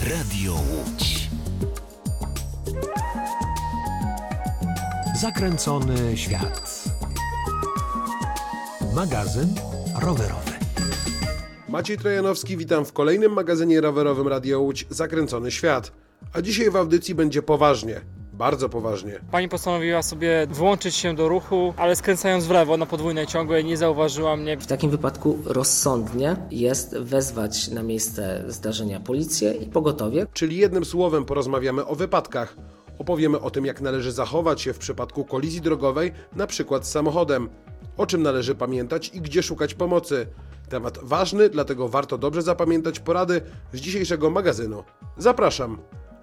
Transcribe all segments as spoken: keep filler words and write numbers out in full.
Radio Łódź. Zakręcony świat. Magazyn rowerowy. Maciej Trojanowski, witam w kolejnym magazynie rowerowym Radio Łódź Zakręcony świat. A dzisiaj w audycji będzie poważnie. Bardzo poważnie. Pani postanowiła sobie włączyć się do ruchu, ale skręcając w lewo na podwójnej ciągłej nie zauważyła mnie. W takim wypadku rozsądnie jest wezwać na miejsce zdarzenia policję i pogotowie. Czyli jednym słowem porozmawiamy o wypadkach. Opowiemy o tym, jak należy zachować się w przypadku kolizji drogowej, na przykład z samochodem. O czym należy pamiętać i gdzie szukać pomocy. Temat ważny, dlatego warto dobrze zapamiętać porady z dzisiejszego magazynu. Zapraszam!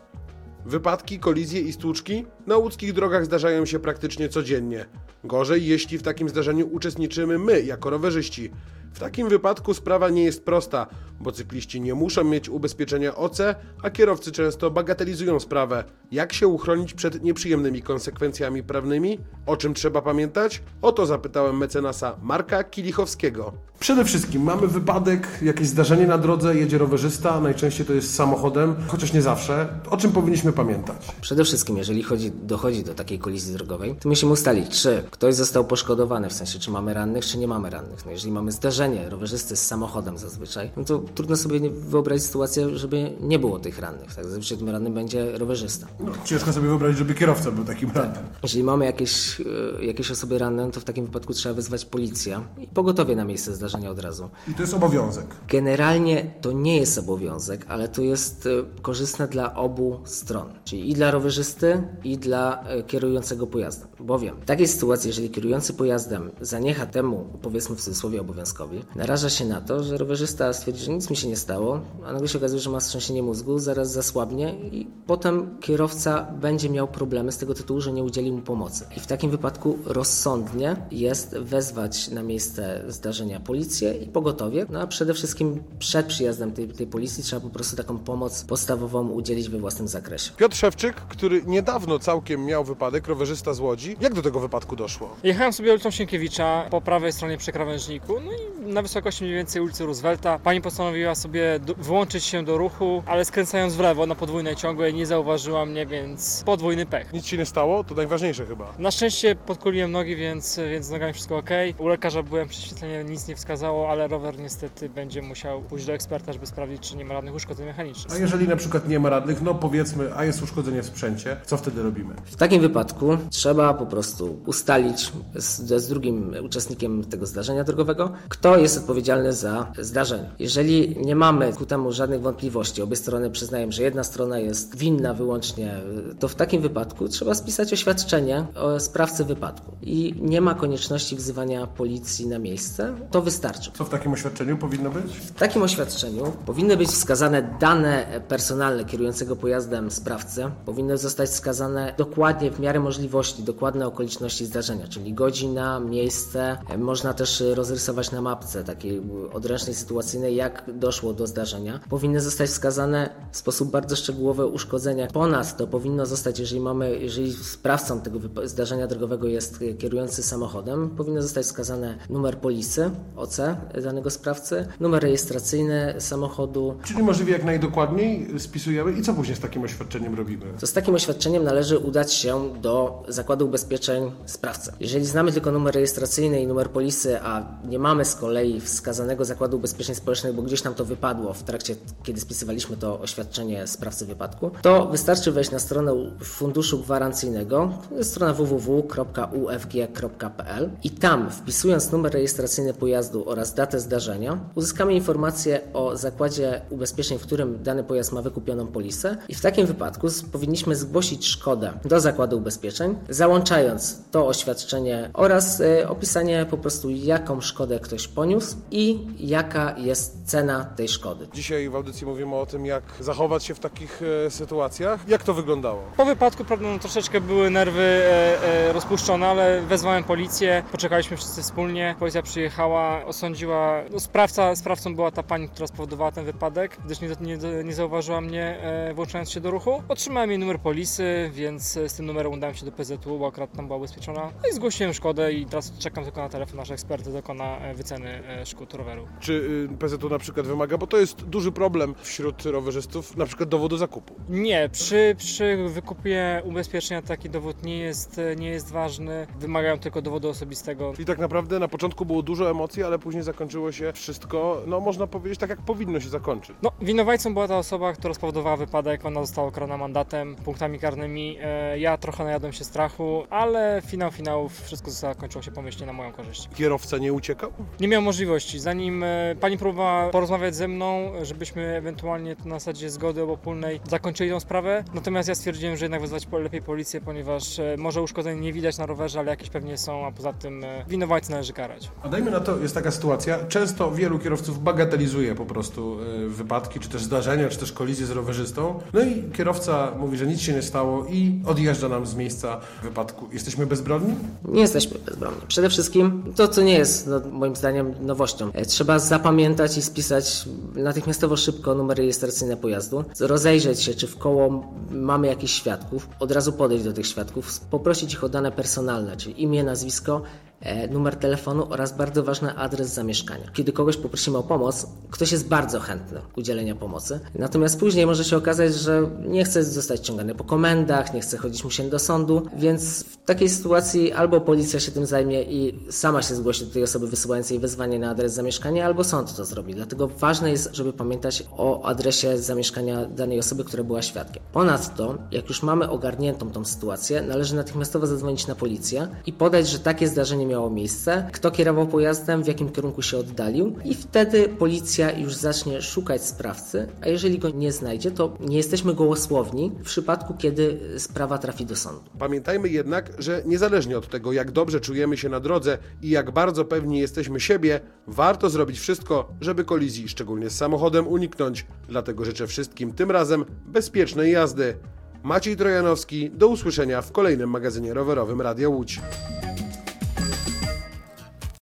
Wypadki, kolizje i stłuczki na łódzkich drogach zdarzają się praktycznie codziennie. Gorzej, jeśli w takim zdarzeniu uczestniczymy my, jako rowerzyści. W takim wypadku sprawa nie jest prosta, bo cykliści nie muszą mieć ubezpieczenia O C, a kierowcy często bagatelizują sprawę. Jak się uchronić przed nieprzyjemnymi konsekwencjami prawnymi? O czym trzeba pamiętać? O to zapytałem mecenasa Marka Kilichowskiego. Przede wszystkim mamy wypadek, jakieś zdarzenie na drodze, jedzie rowerzysta, najczęściej to jest samochodem, chociaż nie zawsze. O czym powinniśmy pamiętać? Przede wszystkim, jeżeli chodzi, dochodzi do takiej kolizji drogowej, to musimy ustalić, czy ktoś został poszkodowany, w sensie czy mamy rannych, czy nie mamy rannych. No jeżeli mamy zdarzenie rowerzysty z samochodem zazwyczaj, no to trudno sobie nie wyobrazić sytuację, żeby nie było tych rannych. Tak? Zazwyczaj tym rannym będzie rowerzysta. No, ciężko sobie wyobrazić, żeby kierowca był takim rannym. Jeżeli mamy jakieś, jakieś osoby ranne, to w takim wypadku trzeba wezwać policję i pogotowie na miejsce zdarzenia od razu. I to jest obowiązek. Generalnie to nie jest obowiązek, ale to jest korzystne dla obu stron, czyli i dla rowerzysty, i dla kierującego pojazdem. Bowiem w takiej sytuacji, jeżeli kierujący pojazdem zaniecha temu, powiedzmy w cudzysłowie obowiązkowi, naraża się na to, że rowerzysta stwierdzi, że nic mi się nie stało, a nagle się okazuje, że ma wstrząsienie mózgu, zaraz zasłabnie i potem kierowca będzie miał problemy z tego tytułu, że nie udzieli mu pomocy. I w takim wypadku rozsądnie jest wezwać na miejsce zdarzenia policję i pogotowie, no a przede wszystkim przed przyjazdem tej, tej policji trzeba po prostu taką pomoc podstawową udzielić we własnym zakresie. Piotr Szewczyk, który niedawno całkiem miał wypadek, rowerzysta z Łodzi. Jak do tego wypadku doszło? Jechałem sobie ulicą Sienkiewicza po prawej stronie przy krawężniku, no i na wysokości mniej więcej ulicy Roosevelta. Pani postanowiła sobie do, włączyć się do ruchu, ale skręcając w lewo na podwójnej ciągłej nie zauważyła mnie, więc podwójny pech. Nic się nie stało? To najważniejsze chyba. Na szczęście podkuliłem nogi, więc, więc z nogami wszystko ok. U lekarza byłem, prześwietlenie nic nie wskazało, ale rower niestety będzie musiał pójść do eksperta, żeby sprawdzić, czy nie ma żadnych uszkodzeń mechanicznych. A jeżeli na przykład nie ma radnych, no powiedzmy, a jest uszkodzenie w sprzęcie, co wtedy robimy? W takim wypadku trzeba po prostu ustalić z, z drugim uczestnikiem tego zdarzenia drogowego, kto jest odpowiedzialny za zdarzenie. Jeżeli nie mamy ku temu żadnych wątpliwości, obie strony przyznają, że jedna strona jest winna wyłącznie, to w takim wypadku trzeba spisać oświadczenie o sprawcy wypadku. I nie ma konieczności wzywania policji na miejsce, to wystarczy. Co w takim oświadczeniu powinno być? W takim oświadczeniu powinny być wskazane dane personalne kierującego pojazdem sprawcy, powinny zostać wskazane dokładnie w miarę możliwości, dokładne okoliczności zdarzenia, czyli godzina, miejsce. Można też rozrysować na mapce takiej odręcznej, sytuacyjnej, jak doszło do zdarzenia. Powinny zostać wskazane w sposób bardzo szczegółowy uszkodzenia. Ponadto powinno zostać, jeżeli mamy, jeżeli sprawcą tego zdarzenia drogowego jest kierujący samochodem, powinno zostać wskazane numer polisy, O C danego sprawcy, numer rejestracyjny samochodu. Czyli możliwie jak najdokładniej spisujemy i co później z takim oświadczeniem robimy? To z takim oświadczeniem należy udać się do Zakładu Ubezpieczeń sprawcy. Jeżeli znamy tylko numer rejestracyjny i numer polisy, a nie mamy z kolei wskazanego Zakładu Ubezpieczeń Społecznych, bo gdzieś nam to wypadło w trakcie, kiedy spisywaliśmy to oświadczenie sprawcy wypadku, to wystarczy wejść na stronę Funduszu Gwarancyjnego, to jest strona w w w kropka u f g kropka p l i tam, wpisując numer rejestracyjny pojazdu oraz datę zdarzenia, uzyskamy informację o zakładzie ubezpieczeń, w którym dany pojazd ma wykupioną polisę i w takim wypadku powinniśmy zgłosić szkodę do Zakładu Ubezpieczeń, załączając to oświadczenie oraz y, opisanie po prostu, jaką szkodę ktoś poniósł i jaka jest cena tej szkody. Dzisiaj w audycji mówimy o tym, jak zachować się w takich e, sytuacjach. Jak to wyglądało? Po wypadku, prawda, no, troszeczkę były nerwy e, e, rozpuszczone, ale wezwałem policję, poczekaliśmy wszyscy wspólnie, policja przyjechała, osądziła, no, sprawca, sprawcą była ta pani, która spowodowała ten wypadek, gdyż nie, nie, nie zauważyła mnie e, włączając się do ruchu. Otrzymałem jej numer polisy, więc z tym numerem udałem się do P Z U, bo akurat tam była ubezpieczona. No i zgłosiłem szkodę i teraz czekam tylko na telefon, nasz ekspert dokona wyceny szkód roweru. Czy P Z U na przykład przykład wymaga, bo to jest duży problem wśród rowerzystów, na przykład dowodu zakupu. Nie, przy, przy wykupie ubezpieczenia taki dowód nie jest, nie jest ważny, wymagają tylko dowodu osobistego. Czyli tak naprawdę na początku było dużo emocji, ale później zakończyło się wszystko, no można powiedzieć tak, jak powinno się zakończyć. No, winowajcą była ta osoba, która spowodowała wypadek, ona została ukarana mandatem, punktami karnymi. E, ja trochę najadłem się strachu, ale finał finałów wszystko zakończyło się pomyślnie na moją korzyść. Kierowca nie uciekał? Nie miał możliwości, zanim e, pani próbowała porozmawiać ze mną, żebyśmy ewentualnie na zasadzie zgody obopólnej zakończyli tą sprawę, natomiast ja stwierdziłem, że jednak wezwać po, lepiej policję, ponieważ e, może uszkodzeń nie widać na rowerze, ale jakieś pewnie są, a poza tym e, winowajcę należy karać. A dajmy na to, jest taka sytuacja, często wielu kierowców bagatelizuje po prostu y, wypadki, czy też zdarzenia, czy też kolizje z rowerzystą. No i kierowca mówi, że nic się nie stało i odjeżdża nam z miejsca wypadku. Jesteśmy bezbronni? Nie jesteśmy bezbronni. Przede wszystkim to, co nie jest no, moim zdaniem nowością. E, Trzeba zapamiętać i spisać natychmiastowo szybko numer rejestracyjny pojazdu, rozejrzeć się, czy w koło mamy jakichś świadków, od razu podejść do tych świadków, poprosić ich o dane personalne, czyli imię, nazwisko, e, numer telefonu oraz bardzo ważny adres zamieszkania. Kiedy kogoś poprosimy o pomoc, ktoś jest bardzo chętny udzielenia pomocy, natomiast później może się okazać, że nie chce zostać ciągany po komendach, nie chce chodzić musieli do sądu, więc w takiej sytuacji albo policja się tym zajmie i sama się zgłosi do tej osoby wysyłającej wezwanie na adres zamieszkania, albo sąd to zrobi. Dlatego ważne jest, żeby pamiętać o adresie zamieszkania danej osoby, która była świadkiem. Ponadto, jak już mamy ogarniętą tą sytuację, należy natychmiastowo zadzwonić na policję i podać, że takie zdarzenie miało miejsce, kto kierował pojazdem, w jakim kierunku się oddalił i wtedy policja już zacznie szukać sprawcy, a jeżeli go nie znajdzie, to nie jesteśmy gołosłowni w przypadku, kiedy sprawa trafi do sądu. Pamiętajmy jednak, że niezależnie od tego, jak dobrze czujemy się na drodze i jak bardzo pewni jesteśmy siebie, warto zrobić wszystko, żeby kolizji, szczególnie z samochodem, uniknąć. Dlatego życzę wszystkim tym razem bezpiecznej jazdy. Maciej Trojanowski, do usłyszenia w kolejnym magazynie rowerowym Radia Łódź.